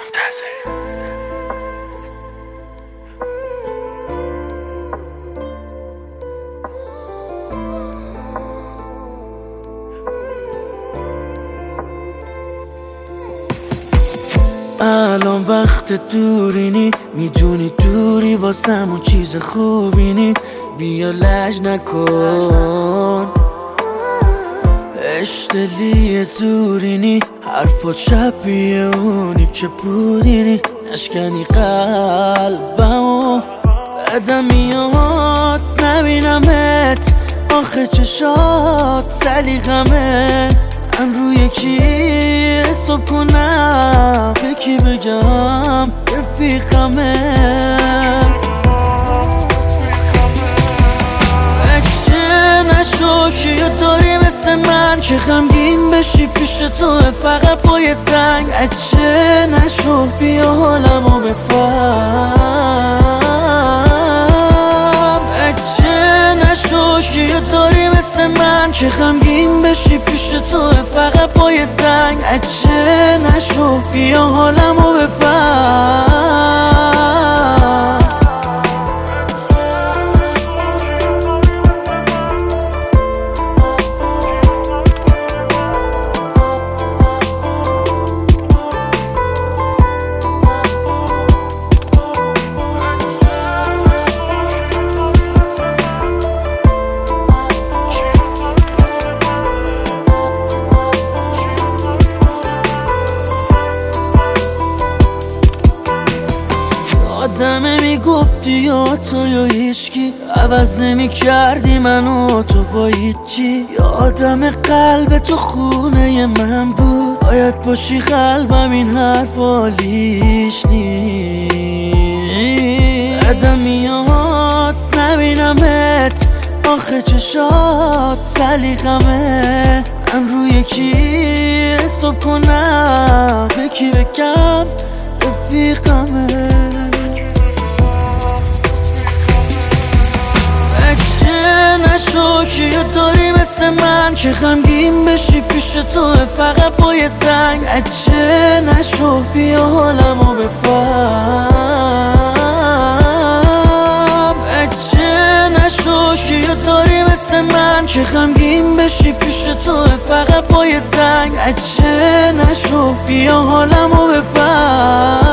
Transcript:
الان وقت دورینی، میدونی دوری واسم اون چیز خوبینی. بیا لج نکن، اشتلی زورینی، حرفات شبیه اونی که بودینی. نشکنی قلبمو، بعدم میاد نبینمت. آخه چشات سلیقمه، من روی کی حساب کنم؟ به کی بگم رفیقمه؟ بچه نشو کیو داری مثل من که غمگین بشی پیش تو فقط با یه زنگ. بچه نشو بیا حالمو بفهم. بچه نشو کیو داری مثل من که غمگین بشی پیش تو فقط با یه زنگ. بچه نشو بیا حالمو بفهم. آدمه میگفتی یا تو یا هیچکی، عوض نمی کردی منو تو با هیچی. یادم قلب تو خونه من بود، باید باشی قلبم این حرفا لیش نیست. بعدم میاد نبینمت، آخه چشات سلیقمه. من روی کی حساب کنم؟ به کی بگم رفیقمه؟ نشو کیو داری مثل من که غمگین بشی پیش تو فقط با یه زنگ. بچه نشو بیا حالمو بفهم. بچه نشو کیو داری مثل من که غمگین بشی پیش تو فقط با یه زنگ. بچه نشو بیا حالمو بفهم.